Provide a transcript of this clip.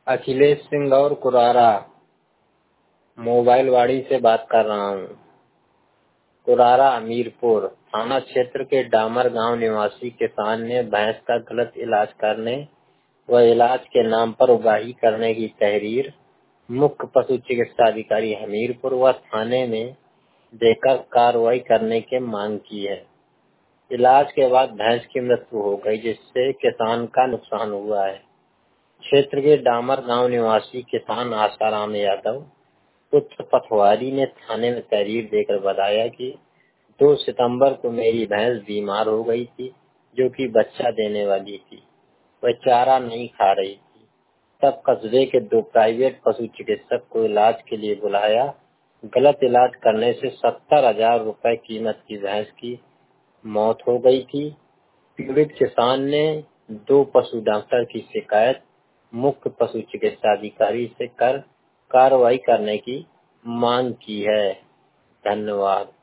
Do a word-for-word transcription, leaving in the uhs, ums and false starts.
अखिलेश सिंह और कुरारा, मोबाइलवाड़ी से बात कर रहा हूँ। कुरारा हमीरपुर थाना क्षेत्र के डामर गांव निवासी किसान ने भैंस का गलत इलाज करने व इलाज के नाम पर उगाही करने की तहरीर मुख्य पशु चिकित्सा अधिकारी हमीरपुर व थाने में देकर कार्रवाई करने की मांग की है। इलाज के बाद भैंस की मृत्यु हो गई, जिससे किसान का नुकसान हुआ है। क्षेत्र के डामर गांव निवासी किसान आसाराम यादव पुत्र पथवारी ने थाने में तहरीर देकर बताया कि दो सितंबर को मेरी भैंस बीमार हो गई थी, जो कि बच्चा देने वाली थी। वह चारा नहीं खा रही थी। तब कस्बे के दो प्राइवेट पशु चिकित्सक को इलाज के लिए बुलाया। गलत इलाज करने से सत्तर हजार रुपए कीमत की भैंस की मौत हो गई थी। पीड़ित किसान ने दो पशु डॉक्टर की शिकायत मुख्य पशु चिकित्सा अधिकारी से कर कार्रवाई करने की मांग की है। धन्यवाद।